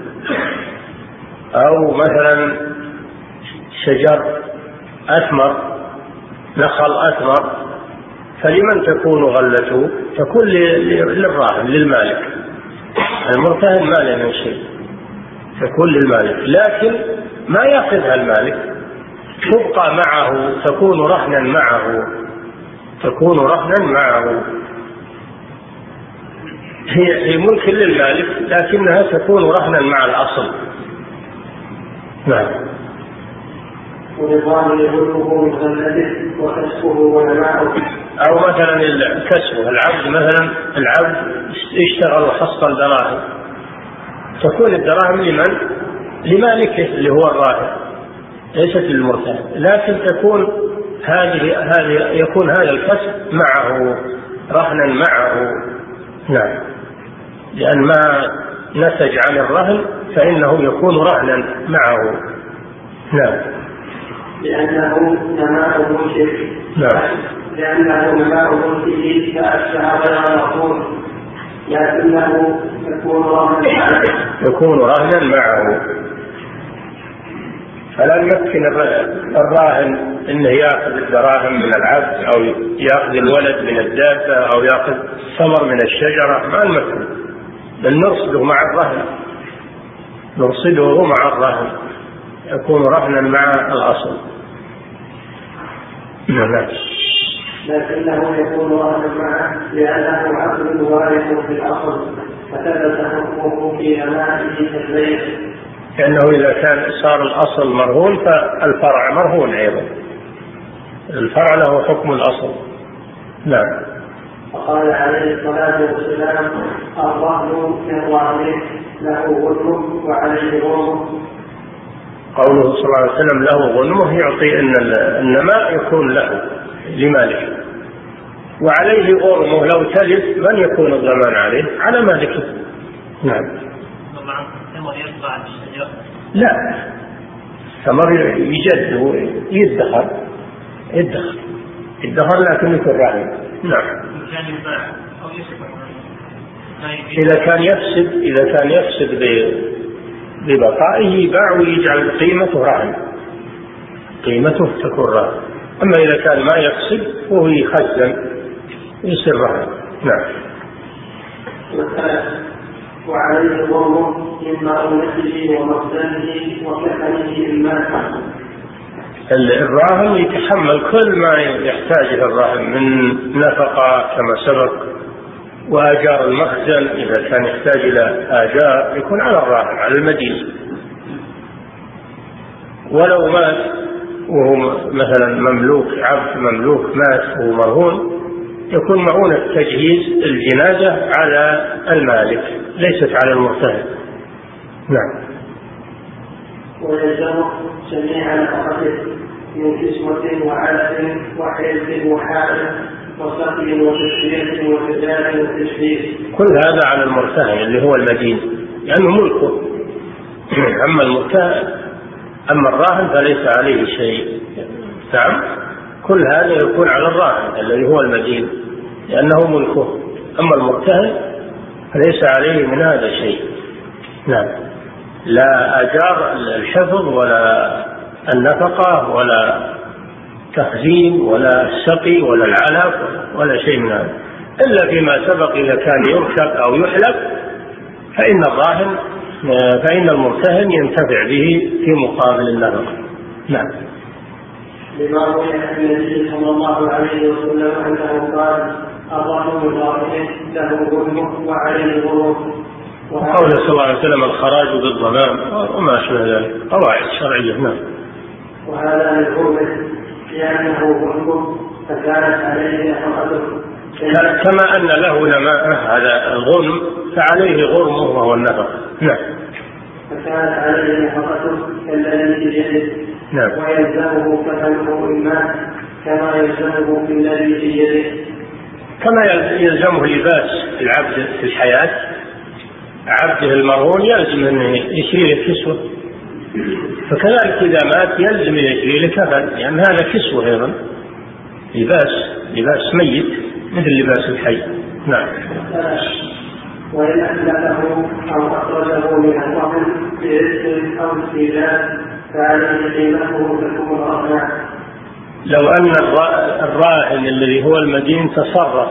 أو مثلا شجر أثمر، نخل أثمر، فلمن تكون غلته؟ تكون للراهن للمالك، المرتهن ما له شيء، تكون للمالك، لكن ما يأخذها المالك، تبقى معه، تكون رهنا معه تكون رهنا معه هي هي ملك للمالك، لكنها تكون رهنا مع الأصل. نعم. وللظالم ظلمه من غلته وكسبه ونماؤه. أو مثلا الكسب، العبد مثلا العبد يشتغل وحصل دراهم، تكون الدراهم لمن؟ لمالكه اللي هو الراهن، ليست للمرتهن، لكن تكون هذه هذه يكون هذا الكسب معه رهنا معه. نعم. لأن ما نتج عن الرهن فإنه يكون رهنا معه. نعم. لأنه نماء ملكه. نعم. لأنه نماء ملكه فأشبه غير مفهوم، لكنه يكون رهنا معه. يكون رهنا معه. فلا يمكن الراهن انه ياخذ الدراهم من العبد او ياخذ الولد من الدابه او ياخذ ثمر من الشجره، ما نمكن، بل نرصده مع الرهن، نرصده مع الرهن، يكون رهنا مع الاصل. نعم. لكنه يكون رهنا معه لأنه عقل وارث في الأصل، فثبت حكمه في أمانه كالبيع. لأنه إذا كان صار الأصل مرهون فالفرع مرهون أيضا، الفرع له حكم الأصل. نعم. وقال عليه الصلاة والسلام: الرهن كالرهن له غنم وعليه غنم. قوله صلى الله عليه وسلم له غنمه يعطي أن النماء يكون له لمالكه، وعليه غرمه لو تلف من يكون الضمان عليه؟ على مالكه. نعم. لا، ثمر يجد ويدخر يدخر يدخر لكن يكون رهن. نعم. إذا كان يفسد إذا كان يفسد ببقائه يباع ويجعل قيمته رهن، قيمته تكون رهن. أما إذا كان ما يفسد وهو يخزن يصير رهن. نعم. وعليه ضرب من مؤونته ومخزنه وكفنه الماء. الراهن يتحمل كل ما يحتاجه الراهن من نفقة كما سبق، وآجار المخزن إذا كان يحتاج إلى آجار يكون على الراهن على المدين. ولو مات وهو مثلا مملوك، عبد مملوك مات وهو مرهون، يكون معونة تجهيز الجنازة على المالك ليست على المرتهن. نعم. ويلزمه جميع نفقته من كسوة وعلف وحيل وحائل وسقي وتشريع وكذاب وتشريع، كل هذا على المرتهن اللي هو المدين لأنه ملكه. أما المرتهن أما الراهن فليس عليه شيء. نعم. كل هذا يكون على الراهن الذي هو المدين لأنه ملكه. أما المرتهن فليس عليه من هذا شيء. نعم. لا أجار الحفظ ولا النفقة ولا تخزين ولا السقي ولا العلف ولا شيء من هذا، إلا فيما سبق إذا كان يركب أو يحلب فإن الراهن فإن المرتهن ينتفع به في مقابل النفقة. نعم. لما روي عن النبي صلى الله عليه وسلم أنه قال: الراهن الراهن له غنمه وعليه غنمه. وقول صلى الله عليه وسلم: الخراج بالضمان وما أشبه ذلك، قواعد شرعية. نعم. وهذا من غنمه لأنه غنمه فكانت عليه نفقته، كما أن له نماء هذا الغنم فعليه غرمه وهو النفقة. نعم. فكانت عليه نفقته كالذي في يده. نعم. ويلزمه كفنه إما كما يلزمه في الذي في يده، كما يلزمه لباس العبد في الحياة. عبده المرهون يلزم أن يشتري له كسوة، فكذلك إذا مات يلزم يشتري له كفن، لأن هذا كسوة أيضا، لباس لباس ميت مثل لباس الحي. نعم. وإن أسلفه أو أخرجه من الرهن برزق أو استيلاء فعليه قيمته تكون رهنا. لو أن الراهن الذي هو المدين تصرف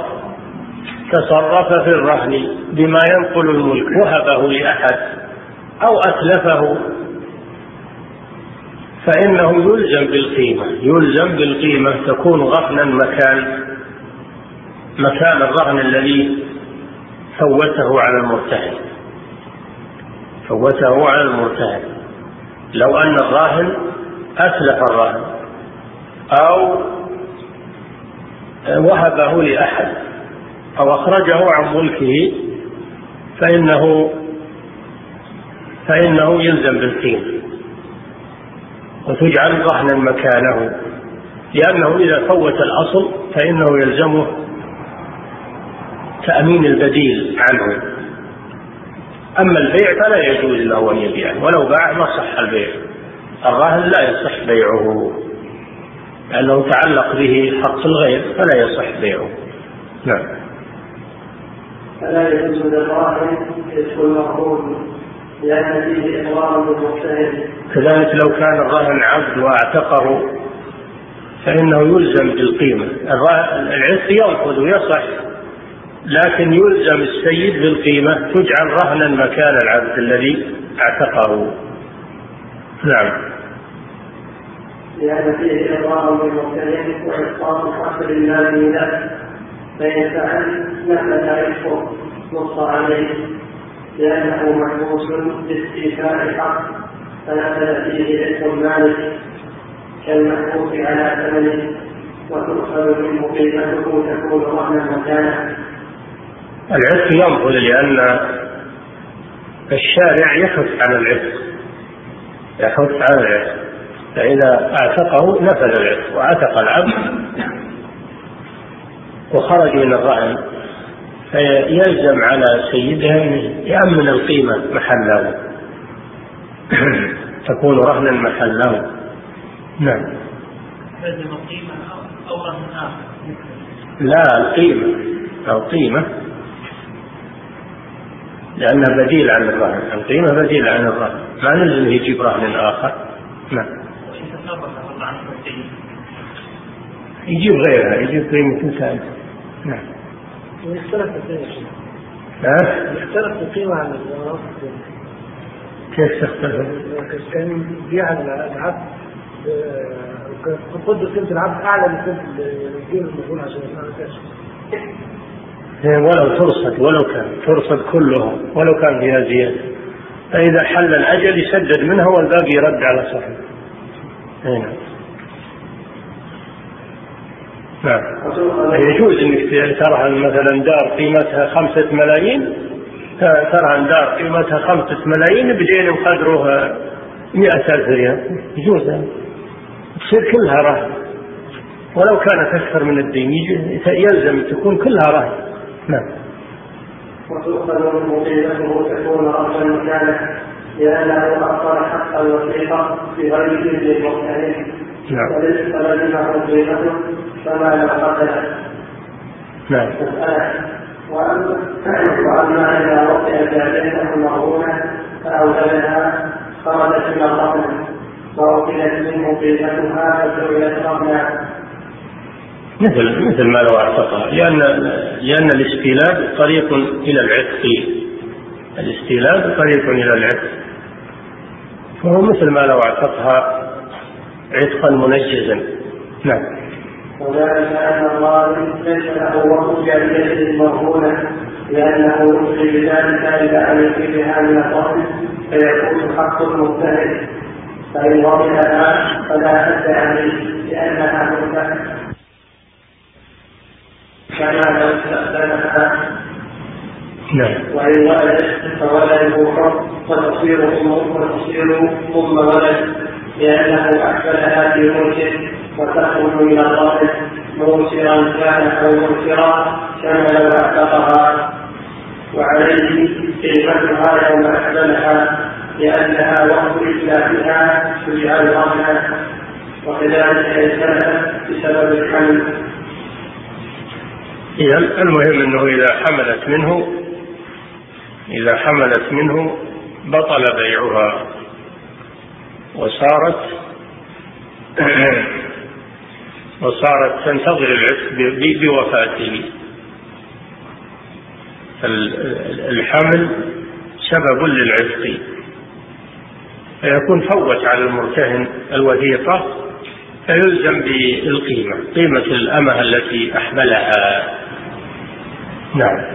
تصرف في الرهن بما ينقل الملك وهبه لأحد أو أتلفه فإنه يلزم بالقيمة يلزم بالقيمة تكون غفنا مكان مكان الرهن الذي فوته على المرتهن فوته على المرتهن. لو أن الراهن أتلف الراهن أو وهبه لأحد أو أخرجه عن ملكه فإنه فإنه يلزم بالقيمة وتجعل رهنا مكانه، لأنه إذا فوت الأصل فإنه يلزمه تأمين البديل عنه. أما البيع فلا يجوز له أن يبيعه، ولو باع ما صح البيع. الراهن لا يصح بيعه لأنه تعلق به حق الغير فلا يصح بيعه. نعم. فلا يجوز للراهن يدخل المرهون لأن فيه إقرار بالمجتهد. كذلك لو كان الراهن عبد واعتقه فإنه يلزم بالقيمة. العتق ينقض ويصح لكن يلزم السيد بالقيمة تجعل رهنا مكان العبد الذي اعتقه. نعم. لأن فيه إقرار بالمجتهد وإسقاط حصر المال له، فإن فعل نفذ عتقه نص عليه لأنه محبوس باستيفاء الحق فنفذ فيه عتق المالك كالمحبوس على ثمنه وتؤخذ منه قيمته تكون رهنا مكانه. العتق ينفذ لأن الشارع يحث على العتق يحث على العتق فإذا اعتقه نفذ العتق وعتق العبد وخرج من الرهن فيلزم على سيده يأمن القيمة محله تكون رهنا محله. نعم. يلزم القيمة أو رهن آخر؟ لا، القيمة أو قيمة لأنها بديل عن الرهن. القيمة بديل عن الرهن ما نلزم يجيب رهن آخر. نعم. يجيب غيرها يجيب قيمة ثانية. نعم. ويختلف القيمة. ها؟ يختلف القيمة عن الأراضي الثانية. كيف تختلف؟ كان بيع العبد قدر قيمة العبد أعلى من قيمة الجيل المفروض عشان ما نساش. ولو ترصد ولو كان ترصد كلها ولو كان فيها زيادة، فإذا حل الأجل يسدد منها والباقي يرد على صاحبه. هنا نعم. يجوز انك ترهن مثلا دار قيمتها خمسة ملايين، ترهن دار قيمتها خمسة ملايين بدين قدرها مئة ألف ريال، يجوز تصير كلها رهن ولو كانت أكثر من الدين، يلزم تكون كلها رهن. نعم. وتؤخذ من مطيبته تكون رأسا مكانه لأنه أخطر حقا وثيقا بغير إذن المرتهن. نعم. فلزمه مطيبته فما لو قتله. نعم. وأما إذا وطئ جاريته مرهونة فأوجدها خرجت من الرهن وأكلت منه قيمتها فسئلت رهنا مثل مثل ما لو اعتقها، لأن لأن الاستيلاد طريق إلى العتق، الاستيلاد طريق إلى العتق، فهو مثل ما لو اعتقها عتقا منجزا. نعم. وذلك أن الله ليس له وقت جاريته مرهونة لأنه يمضي بذلك إلى أن يفيدها من الرهن فيكون حق المجتهد، فإن وضعها فلا حد عليه لأنها ملكة كما لو استخدمها. نعم. وإن ولدت فولده حر وتصير أم وتصير أم ولد لأنه أحسنها في ملكه وتخرج من الرهن موسرا كان أو موسرا كما لو أعتقها، وعليه قيمتها يوم أحسنها لأنها وقت إتلافها تجعل رهنا، وكذلك إنسانها بسبب الحمل. إذا المهم أنه إذا حملت منه إذا حملت منه بطل بيعها وصارت وصارت تنتظر العتق بوفاته. الحمل سبب للعتق، فيكون فوت على المرتهن الوثيقة فيلزم بالقيمة، قيمة الأمة التي أحملها. نعم.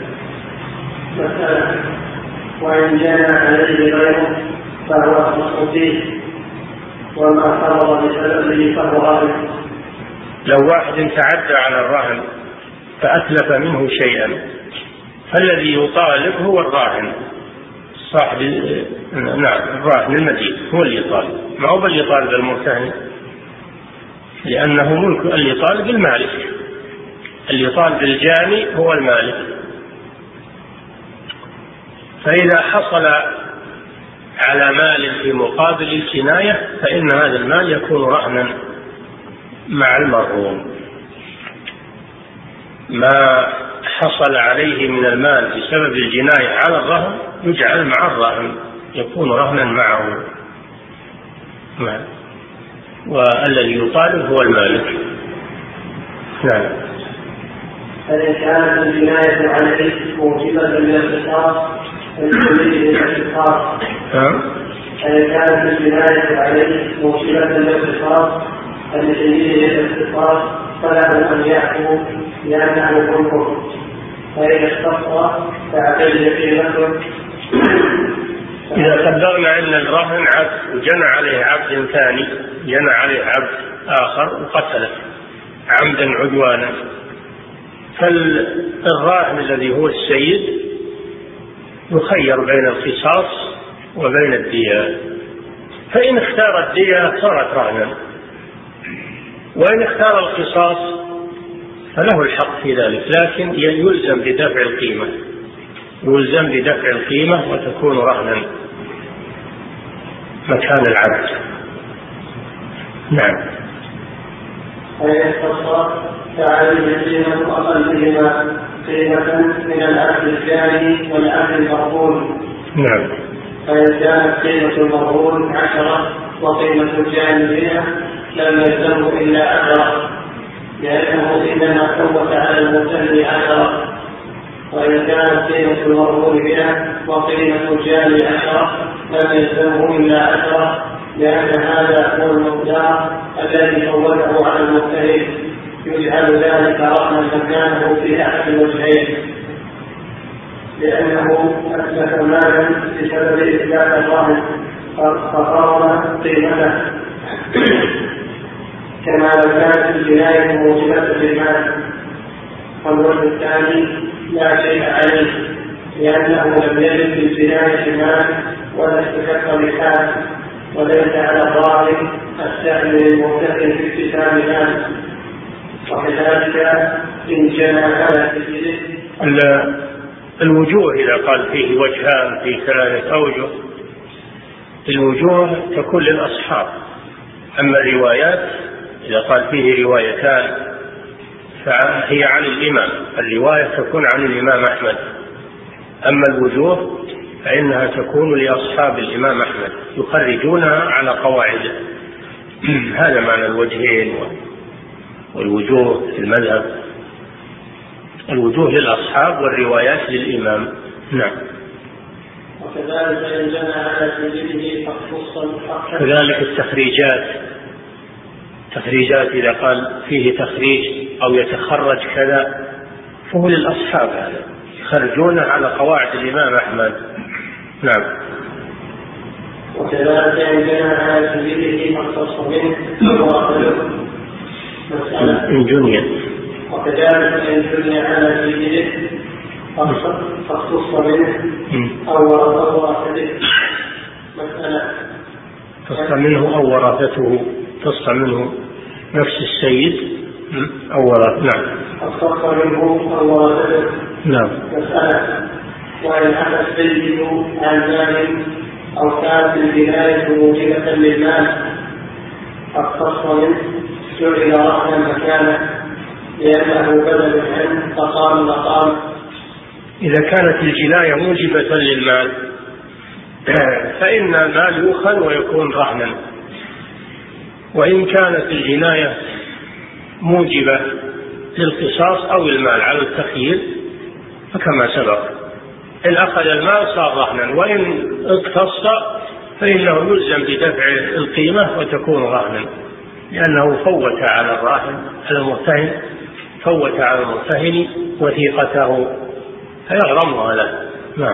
وإن جنى عليه غيره فهو أصبح فيه وما فرض بسببه فهو رهن. لو واحد تعدى على الرهن فأتلف منه شيئا فالذي يطالب هو الراهن صاحب نعم الراهن المدين هو اللي يطالب، ما هو اللي يطالب المرتهن لأنه ملك، اللي يطالب المالك، اللي يطالب الجاني هو المالك. فإذا حصل على مال في مقابل الكناية فإن هذا المال يكون رهنا مع المرهون. ما حصل عليه من المال بسبب الجناية على الرهن يجعل مع الرهن، يكون رهنا معه. نعم. والذي يطالب هو المالك. نعم. فإن كانت الجناية عليه موجبة للقصاص فإن كانت الجناية عليه موجبة للقصاص فلسبيل الاختصاص فله أن يعفو لأنه ملكه، فإن اختص فعليه قيمته. إذا قدرنا أن الرهن عبد وجنى عليه عبد ثاني، جنى عليه عبد آخر وقتله عمدا عدوانا، فالراهن الذي هو السيد يخير بين القصاص وبين الدية، فإن اختار الدية صارت رهنا، وإن اختار القصاص فله الحق في ذلك، لكن يلزم بدفع القيمة، يلزم بدفع القيمة وتكون رهنا مكان العبد. نعم. فإن اختص فعليه قيمة أقلهما قيمة من العبد الجاني والعبد المرهون. نعم. فإن كانت قيمة المرهون عشرة وقيمة الجاني مئة لم يلزمه إلا عشرة، لأنه إنما فوت على المرتهن عشرة وقيمة المرهون بها وقيمة الجاني عشرة لم يلزمه إلا عشرة، لأن هذا هو المقدار الذي فوته على المجتهد، يجعل ذلك رهنا مكانه في أحد الوجهين، لأنه أتلف مالا بسبب إتلاف الرهن فقرر قيمته كما لو كانت الجناية موجبة للمال. والوجه الثاني لا شيء عليه، لأنه لم يجد في الجناية مال ولا استكف بحال، وليس على الظاهر السعي للمرتكب في اكتساب مال. وكذلك إن جنى على سبيله الوجوه إذا قال فيه وجهان في ثلاثة أوجه، الوجوه تكون للأصحاب. أما الروايات إذا قال فيه روايتان فهي عن الإمام، الرواية تكون عن الإمام أحمد. أما الوجوه فإنها تكون لأصحاب الإمام أحمد يخرجونها على قواعده. هذا معنى الوجهين والوجوه في المذهب، الوجوه للأصحاب والروايات للإمام. نعم. وكذلك إن جنى على سبيله فخصوصا كذلك التخريجات، تخريجات إذا قال فيه تخريج أو يتخرج كذا فهو للأصحاب، هذا يخرجونه على قواعد الإمام أحمد. نعم. وكذلك إن جنى على سبيله فخصوصا منه إن جنية وكذلك إن جنى على سبيله فاختص منه أو ورثته مسألة تص منه أو ورثته، تص منه نفس السيد أو ورث. نعم. فاختص منه أو ورثته نعم. مسألة. وإن أتى السيد عن مال أو كانت الجناية موجبة للمال فاختص منه جعل رهنا مكانه لأنه بدل عنه فقام مقام. إذا كانت الجناية موجبة للمال فإن المال يؤخذ ويكون رهنا، وإن كانت الجناية موجبة للقصاص أو المال على التخيير فكما سبق، إن أخذ المال صار رهنا، وإن اقتص فإنه يلزم بدفع القيمة وتكون رهنا، لأنه فوت على الراهن على المرتهن فوت على المرتهن وثيقته فيغرمها له. نعم.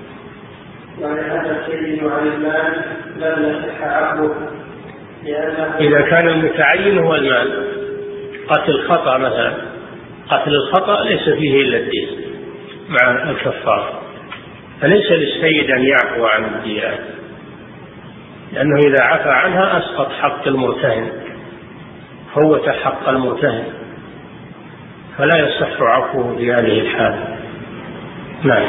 ولهذا السيد عن المال لم يصح عقده، إذا كان المتعين هو المال، قتل خطأ مثلا، قتل الخطأ ليس فيه إلا الدين مع الكفار، فليس للسيد أن يعفو عن الديات، لأنه إذا عفى عنها أسقط حق المرتهن، فوت حق المرتهن، فلا يصح عفوه في هذه الحال. نعم.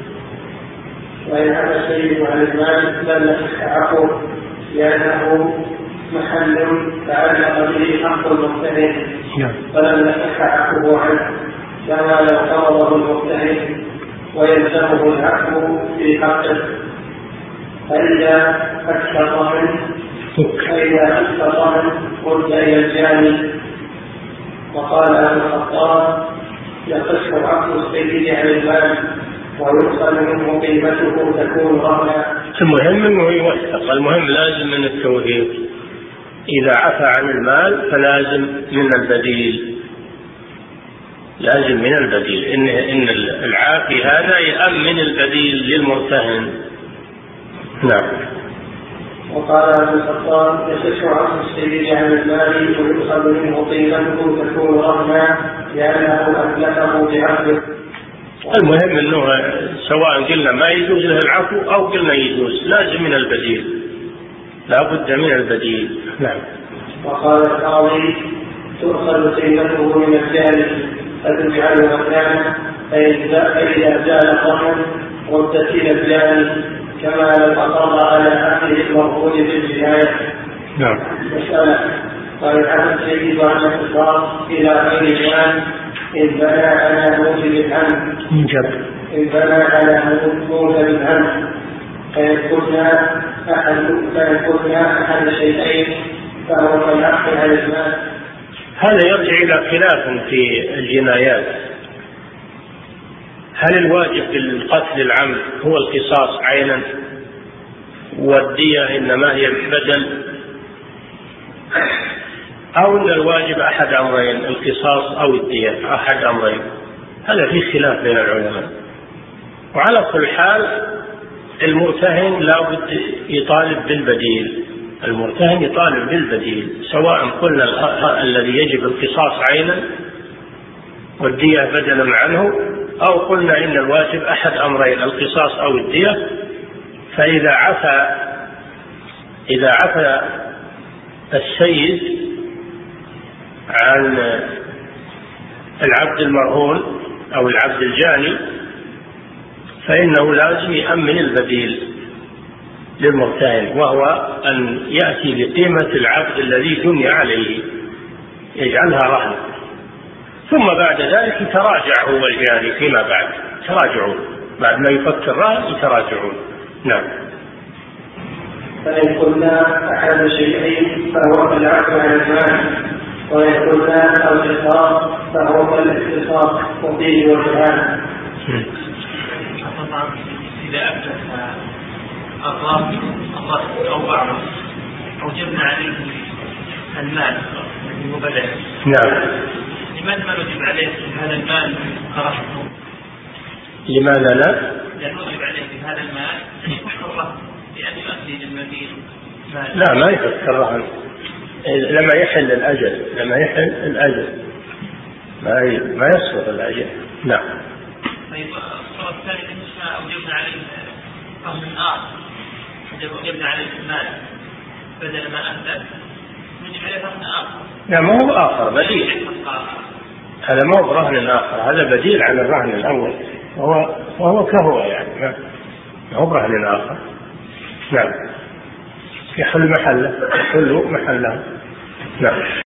وإن أتى السيد عن المال لم يصح عفوه، لأنه محل تعلق به حق المرتهن فلم يصح عفوه عنه، كما لو قرضه المرتهن ويلزمه العفو في حقه. فإذا أكثر منه فإذا أكثر منه قلت إلى الجاني. وقال أبو الخطاب يقص عقد السيد عن المال ويؤخذ منه قيمته تكون رهنا. المهم أنه يوثق، المهم لازم من التوثيق. إذا عفى عن المال فلازم من البديل، لازم من البديل، إن إن العافي هذا يأمن البديل للمرتهن. نعم. وقال أبو الخطاب يصح عقد السيد عن المال ويؤخذ منه قيمته تكون رهنا لأنه أتلفه بعقده. المهم أنه سواء قلنا ما يجوز له العفو أو قلنا يجوز، لازم من البديل، لا بد من البديل. نعم. وقال القاضي تؤخذ قيمته من الجاني فتجعل مكانه، فإذا زال الرهن ردت إلى الجاني كما لو أقر على أخيه المرهون بالجناية. نعم. مسألة. وإن عفى السيد عن الاختصاص إلى غير جان إن بنى على موجب الهم إن بنى على موجب الهم فإن كنا أحد فإن كنا أحد شيئين فهو كالعقد على المال. هذا يرجع إلى خلاف في الجنايات، هل الواجب بالقتل العمد هو القصاص عينا والدية إنما هي بدل، أو أن الواجب أحد أمرين القصاص أو الدية أحد أمرين؟ هذا في خلاف بين العلماء. وعلى كل حال المرتهن لا بد يطالب بالبديل، المرتهن يطالب بالبديل، سواء قلنا الذي يجب القصاص عينا والدية بدلا عنه، أو قلنا إن الواجب أحد أمرين القصاص أو الدية. فإذا عفى إذا عفى السيد عن العبد المرهون أو العبد الجاني فإنه لازم يأمن البديل للمرتهن، وهو أن يأتي بقيمة العبد الذي جني عليه يجعلها رهن، ثم بعد ذلك يتراجع هو والجاني فيما بعد، تراجعون بعد ما يفك الرهن يتراجعون. نعم. فإن قلنا أحد شيئين فهو العفو عن المال، وإن قلنا القصاص فهو الاختصاص وفيه وجهان. إذا أفلس الرب الرب أو بعضه أوجبنا عليه المال الذي هو بدل. نعم. لماذا ما نجب عليه هذا المال كرهته؟ لماذا لا؟ لأن نجب عليه بهذا المال أن يفك الرهن لأن يؤدي للمدين. لا ما يفك الرهن لما يحل الأجل، لما يحل الأجل ما ما يصدر الأجل. نعم. طيب الصورة الثانية ما أوجبنا عليه رهن آخر، أوجبنا عليه المال بدل ما أهدى نجب عليه رهن آخر. لا ما هو آخر، بديل. هذا ما هو رهن آخر، هذا بديل عن الرهن الأول، وهو وهو كهو يعني ما هو رهن آخر. نعم. يحل محله، يحل محله. نعم.